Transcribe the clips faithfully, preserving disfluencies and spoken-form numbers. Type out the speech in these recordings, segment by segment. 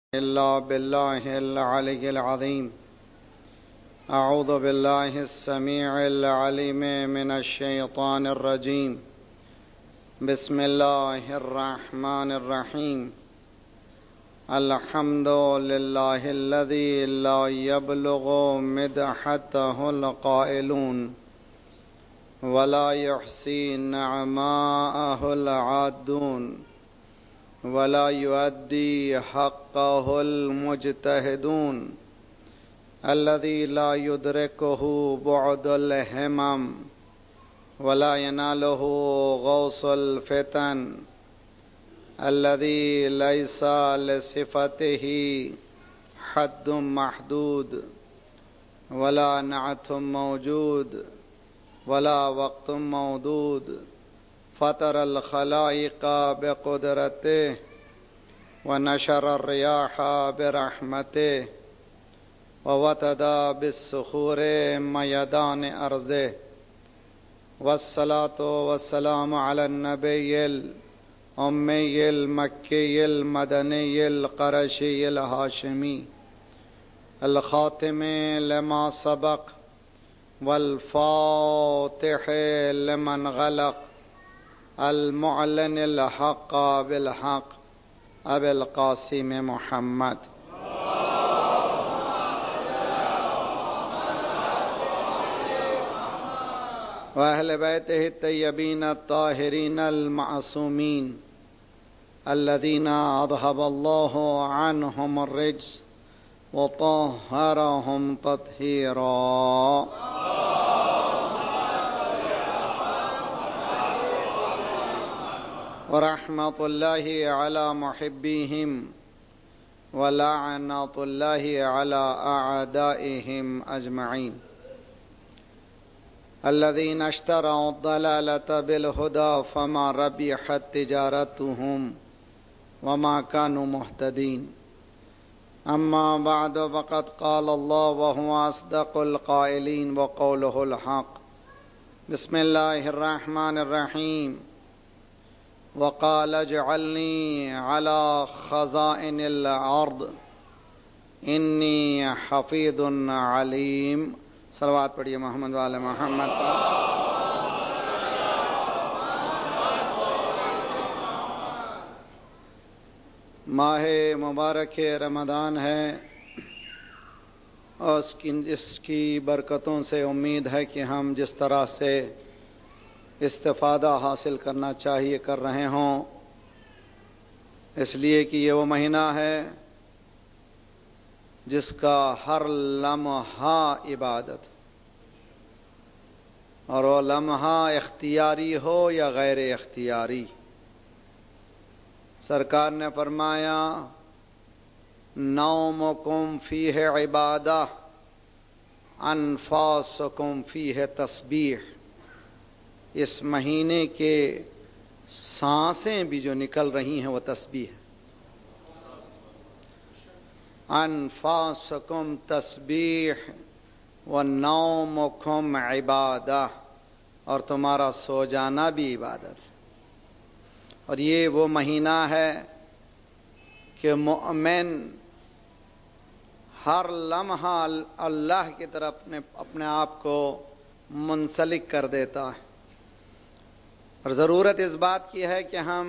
إلا بالله العلي العظيم. أعوذ بالله السميع العليم من الشيطان الرجيم. بسم الله الرحمن الرحيم. الحمد لله الذي لا يبلغ مدحته القائلون ولا يحصي نعماءه العادون ولا يؤدي حقه المجتهدون الذي لا يدركه بعد الهمم ولا يناله غوص الفتن الذي ليس لصفته حد محدود ولا نعت موجود ولا وقت مودود فطر الخلائق بقدرته ونشر الرياح برحمته ووتد بالصخور ميدان أرضه والصلاة والسلام على النبي الأمي المكي المدني القرشي الهاشمي الخاتم لما سبق والفاتح لمن غلق المعلن الحق بالحق أبي القاسم محمد وأهل بيته الطيبين الطاهرين المعصومين الذين أذهب الله عنهم الرجس وطهرهم تطهيرا. ورحمة الله على محبيهم ولعنة الله على أعدائهم أجمعين الذين اشتروا الضلالة بالهدى فما ربحت تجارتهم وما كانوا مهتدين. أما بعد فقد قال الله وهو أصدق القائلين وقوله الحق. بسم الله الرحمن الرحيم. وقال اجعلني على خزائن الأرض إني حفيظ عليم. صلوات پڑھیے محمد والے محمد پر. ماہ مبارک رمضان ہے اور اس کی اس کی برکتوں سے امید ہے کہ ہم جس طرح سے استفادہ حاصل کرنا چاہیے کر رہے ہوں، اس لیے کہ یہ وہ مہینہ ہے جس کا ہر لمحہ عبادت، اور وہ لمحہ اختیاری ہو یا غیر اختیاری. سرکار نے فرمایا نومکم فیہ عبادہ انفاسکم فیہ تسبیح. اس مہینے کے سانسیں بھی جو نکل رہی ہیں وہ تسبیح ہے. انفاسکم تسبیح ونومکم عبادہ، اور تمہارا سو جانا بھی عبادت. اور یہ وہ مہینہ ہے کہ مومن ہر لمحہ اللہ کی طرف اپنے اپنے آپ کو منسلک کر دیتا ہے. اور ضرورت اس بات کی ہے کہ ہم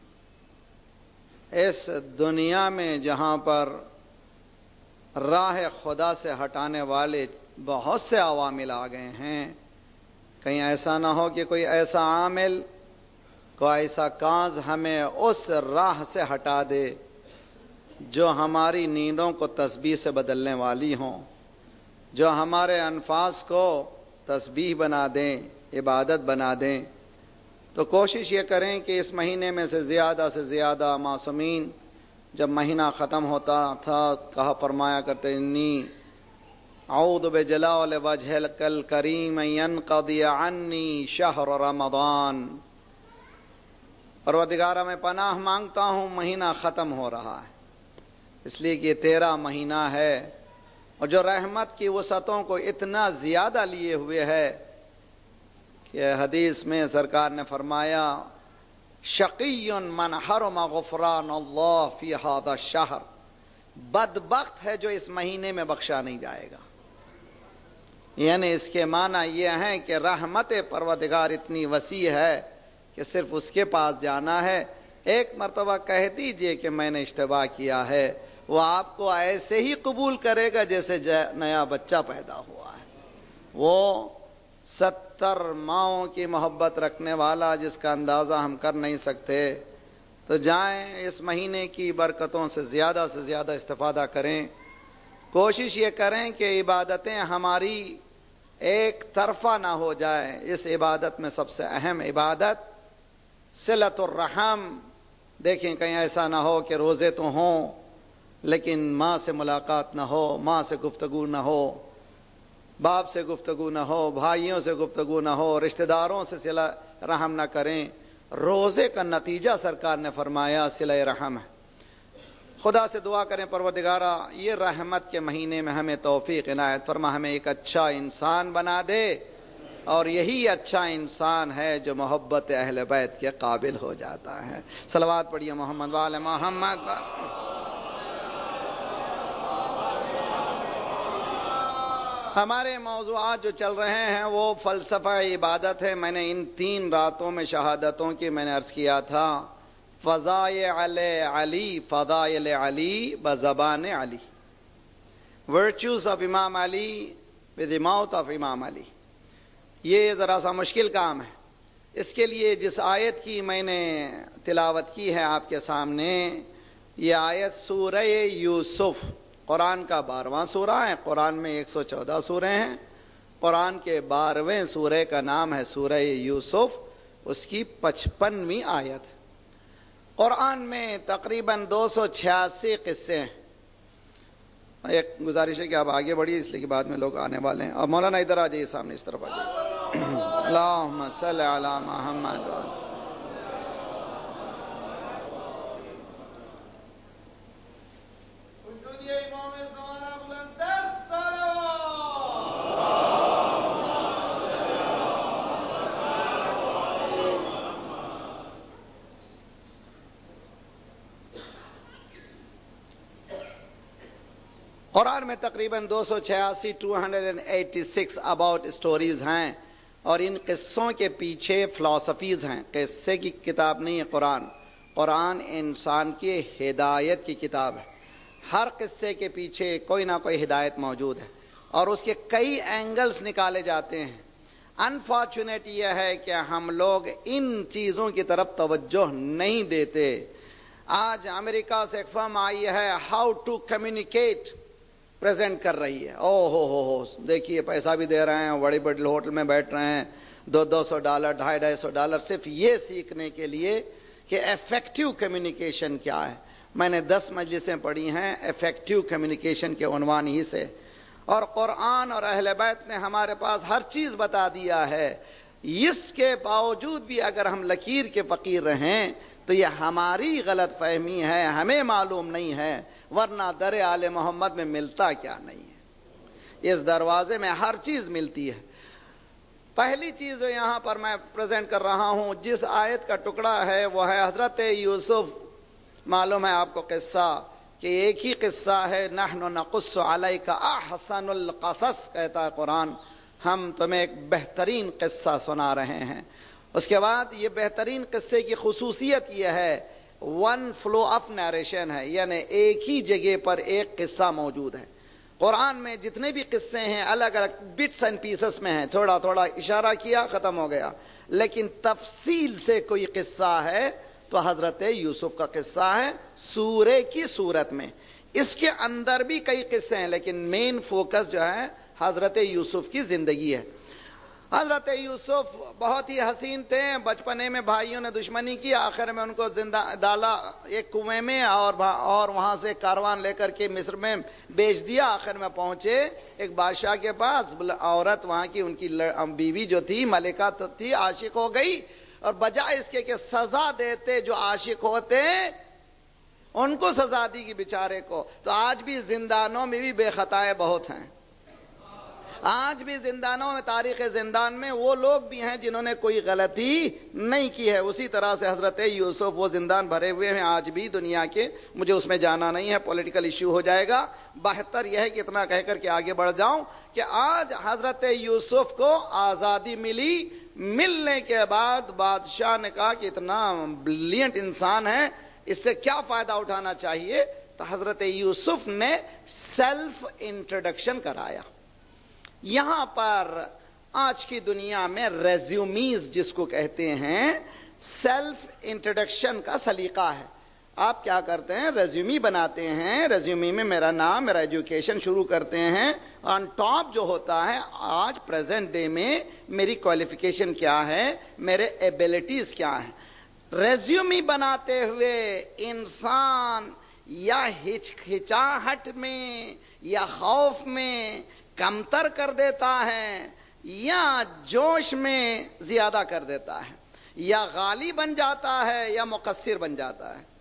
اس دنیا میں جہاں پر راہ خدا سے ہٹانے والے بہت سے عوامل آ گئے ہیں، کہیں ایسا نہ ہو کہ کوئی ایسا عامل، کوئی ایسا کاز ہمیں اس راہ سے ہٹا دے جو ہماری نیندوں کو تسبیح سے بدلنے والی ہوں، جو ہمارے انفاس کو تسبیح بنا دیں، عبادت بنا دیں. تو کوشش یہ کریں کہ اس مہینے میں سے زیادہ سے زیادہ معصومین جب مہینہ ختم ہوتا تھا کہا فرمایا کرتے انی اعوذ بجلال وجہک الکریم ان ینقضی عنی شہر رمضان. پروردگارہ میں پناہ مانگتا ہوں مہینہ ختم ہو رہا ہے، اس لیے کہ یہ تیرا مہینہ ہے اور جو رحمت کی وسعتوں کو اتنا زیادہ لیے ہوئے ہے کہ حدیث میں سرکار نے فرمایا شقی من حرم غفران اللہ فی هذا الشہر، بدبخت ہے جو اس مہینے میں بخشا نہیں جائے گا. یعنی اس کے معنی یہ ہیں کہ رحمت پروردگار اتنی وسیع ہے کہ صرف اس کے پاس جانا ہے. ایک مرتبہ کہہ دیجئے کہ میں نے اشتباہ کیا ہے, وہ آپ کو ایسے ہی قبول کرے گا جیسے نیا بچہ پیدا ہوا ہے. وہ ستر ماؤں کی محبت رکھنے والا جس کا اندازہ ہم کر نہیں سکتے. تو جائیں اس مہینے کی برکتوں سے زیادہ سے زیادہ استفادہ کریں. کوشش یہ کریں کہ عبادتیں ہماری ایک طرفہ نہ ہو جائے. اس عبادت میں سب سے اہم عبادت صلۃ الرحم. دیکھیں کہیں ایسا نہ ہو کہ روزے تو ہوں لیکن ماں سے ملاقات نہ ہو, ماں سے گفتگو نہ ہو, باپ سے گفتگو نہ ہو, بھائیوں سے گفتگو نہ ہو, رشتہ داروں سے صلہ رحم نہ کریں. روزے کا نتیجہ سرکار نے فرمایا صلہ رحم ہے. خدا سے دعا کریں پروردگارا یہ رحمت کے مہینے میں ہمیں توفیق عنایت فرما, ہمیں ایک اچھا انسان بنا دے, اور یہی اچھا انسان ہے جو محبت اہل بیت کے قابل ہو جاتا ہے. صلوات پڑھیے محمد وآل محمد. ہمارے موضوعات جو چل رہے ہیں وہ فلسفہ عبادت ہے. میں نے ان تین راتوں میں شہادتوں کی میں نے عرض کیا تھا فضائل علی, فضائل علی بزبان علی, virtues of Imam Ali with the mouth of Imam Ali. یہ ذرا سا مشکل کام ہے. اس کے لیے جس آیت کی میں نے تلاوت کی ہے آپ کے سامنے, یہ آیت سورہ یوسف, قرآن کا بارہواں سورہ ہے. قرآن میں ایک سو چودہ سورے ہیں. قرآن کے بارہویں سورے کا نام ہے سورہ یوسف, اس کی پچپنویں آیت ہے. قرآن میں تقریباً دو سو چھیاسی قصے ہیں. ایک گزارش ہے کہ آپ آگے بڑھیے اس لیے کہ بعد میں لوگ آنے والے ہیں. اور مولانا ادھر آ جائیے سامنے اس طرف آ جائیے. اللہم صلی علی محمد. قرآن میں تقریباً دو سو چھیاسی two hundred eighty six about stories ہیں, اور ان قصوں کے پیچھے فلاسفیز ہیں. قصے کی کتاب نہیں ہے قرآن. قرآن انسان کی ہدایت کی کتاب ہے. ہر قصے کے پیچھے کوئی نہ کوئی ہدایت موجود ہے, اور اس کے کئی اینگلز نکالے جاتے ہیں. انفارچونیٹ یہ ہے کہ ہم لوگ ان چیزوں کی طرف توجہ نہیں دیتے. آج امریکہ سے ایک فرم آئی ہے ہاؤ ٹو کمیونیکیٹ پریزنٹ کر رہی ہے. او ہو ہو ہو دیکھیے پیسہ بھی دے رہے ہیں, بڑی بڑی ہوٹل میں بیٹھ رہے ہیں, دو دو سو ڈالر ڈھائی ڈھائی سو ڈالر صرف یہ سیکھنے کے لیے کہ ایفیکٹو کمیونیکیشن کیا ہے. میں نے دس مجلسیں پڑھی ہیں ایفیکٹو کمیونیکیشن کے عنوان ہی سے, اور قرآن اور اہل بیت نے ہمارے پاس ہر چیز بتا دیا ہے. اس کے باوجود بھی اگر ہم لکیر کے فقیر رہیں تو یہ ہماری غلط فہمی ہے, ہمیں معلوم نہیں ہے, ورنہ در آل محمد میں ملتا کیا نہیں ہے. اس دروازے میں ہر چیز ملتی ہے. پہلی چیز جو یہاں پر میں پریزنٹ کر رہا ہوں, جس آیت کا ٹکڑا ہے وہ ہے حضرت یوسف. معلوم ہے آپ کو قصہ کہ ایک ہی قصہ ہے, نحن نقص علیک احسن القصص کہتا ہے قرآن, ہم تمہیں ایک بہترین قصہ سنا رہے ہیں. اس کے بعد یہ بہترین قصے کی خصوصیت یہ ہے ون فلو آف نیریشن ہے, یعنی ایک ہی جگہ پر ایک قصہ موجود ہے. قرآن میں جتنے بھی قصے ہیں الگ الگ بٹس اینڈ پیسز میں ہیں, تھوڑا تھوڑا اشارہ کیا ختم ہو گیا, لیکن تفصیل سے کوئی قصہ ہے تو حضرت یوسف کا قصہ ہے سورے کی صورت میں. اس کے اندر بھی کئی قصے ہیں لیکن مین فوکس جو ہے حضرت یوسف کی زندگی ہے. حضرت یوسف بہت ہی حسین تھے. بچپنے میں بھائیوں نے دشمنی کی, آخر میں ان کو زندہ ڈالا ایک کنویں میں, اور اور وہاں سے کاروان لے کر کے مصر میں بیچ دیا. آخر میں پہنچے ایک بادشاہ کے پاس. عورت وہاں کی ان کی بیوی جو تھی ملکہ تھی, عاشق ہو گئی, اور بجائے اس کے کہ سزا دیتے جو عاشق ہوتے ان کو سزا دی گی بیچارے کو. تو آج بھی زندانوں میں بھی بے خطائیں بہت ہیں. آج بھی زندانوں میں، تاریخ زندان میں وہ لوگ بھی ہیں جنہوں نے کوئی غلطی نہیں کی ہے. اسی طرح سے حضرت یوسف وہ زندان بھرے ہوئے ہیں آج بھی دنیا کے. مجھے اس میں جانا نہیں ہے، پولیٹیکل ایشو ہو جائے گا. بہتر یہ ہے کہ اتنا کہہ کر کے آگے بڑھ جاؤں کہ آج حضرت یوسف کو آزادی ملی. ملنے کے بعد بادشاہ نے کہا کہ اتنا بریلینٹ انسان ہے، اس سے کیا فائدہ اٹھانا چاہیے. تو حضرت یوسف نے سیلف انٹروڈکشن کرایا. یہاں پر آج کی دنیا میں ریزیومیز جس کو کہتے ہیں، سیلف انٹروڈکشن کا سلیقہ ہے. آپ کیا کرتے ہیں؟ ریزیومی بناتے ہیں. ریزیومی میں میرا نام، میرا ایجوکیشن شروع کرتے ہیں. آن ٹاپ جو ہوتا ہے آج پریزنٹ ڈے میں میری کوالیفیکیشن کیا ہے، میرے ایبلٹیز کیا ہیں. ریزیومی بناتے ہوئے انسان یا ہچکچاہٹ میں یا خوف میں کمتر کر دیتا ہے، یا جوش میں زیادہ کر دیتا ہے، یا غالی بن جاتا ہے یا مقصر بن جاتا ہے.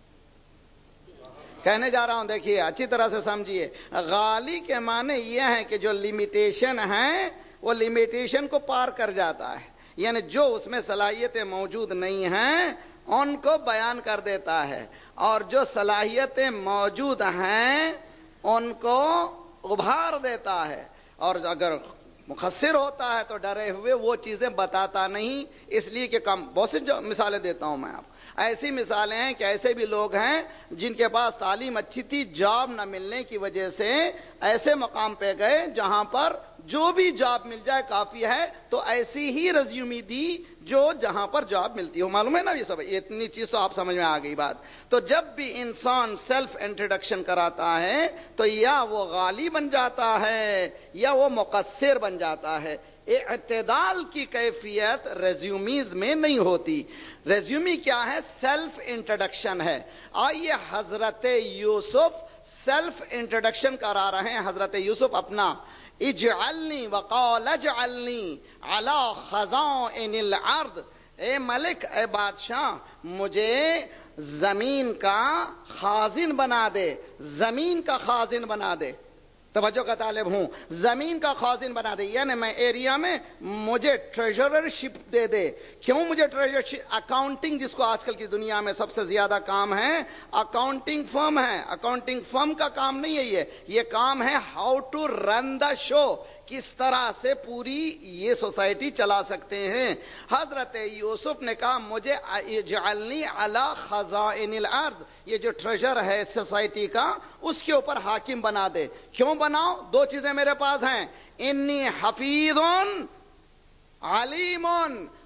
کہنے جا رہا ہوں، دیکھیے اچھی طرح سے سمجھیے. غالی کے معنی یہ ہے کہ جو لمیٹیشن ہے وہ لمیٹیشن کو پار کر جاتا ہے، یعنی جو اس میں صلاحیتیں موجود نہیں ہیں ان کو بیان کر دیتا ہے، اور جو صلاحیتیں موجود ہیں ان کو ابھار دیتا ہے. اور اگر مقصر ہوتا ہے تو ڈرے ہوئے وہ چیزیں بتاتا نہیں، اس لیے کہ کم. بہت سی مثالیں دیتا ہوں میں آپ. ایسی مثالیں ہیں کہ ایسے بھی لوگ ہیں جن کے پاس تعلیم اچھی تھی، جاب نہ ملنے کی وجہ سے ایسے مقام پہ گئے جہاں پر جو بھی جاب مل جائے کافی ہے، تو ایسی ہی ریزیومی دی جو جہاں پر جاب ملتی ہو. معلوم ہے نا یہ سب؟ اتنی چیز تو آپ سمجھ میں آ گئی بات. تو جب بھی انسان سیلف انٹروڈکشن کراتا ہے تو یا وہ غالی بن جاتا ہے یا وہ مقصر بن جاتا ہے. اعتدال کی کیفیت ریزیومیز میں نہیں ہوتی. ریزیومی کیا ہے؟ سیلف انٹروڈکشن ہے. آئیے حضرت یوسف سیلف انٹروڈکشن کرا رہے ہیں. حضرت یوسف اپنا اجعلنی وقال اجعلنی علی خزائن الارض، اے ملک، اے بادشاہ، مجھے زمین کا خازن بنا دے، زمین کا خازن بنا دے. توجہ کا طالب ہوں. زمین کا خازن بنا دے، یعنی میں ایریا میں مجھے ٹریجررشپ دے دے. کیوں مجھے ٹریجرشپ؟ اکاؤنٹنگ جس کو آج کل کی دنیا میں سب سے زیادہ کام ہے، اکاؤنٹنگ فرم ہے. اکاؤنٹنگ فرم کا کام نہیں ہے یہ یہ کام ہے ہاؤ ٹو رن دا شو، کس طرح سے پوری یہ سوسائٹی چلا سکتے ہیں. حضرت یوسف نے کہا مجھے اجعلنی علی خزائن الارض، یہ جو ٹریجر ہے سوسائٹی کا اس کے اوپر حاکم بنا دے. کیوں بناؤ؟ دو چیزیں میرے پاس ہیں، انی حفیظ علیم،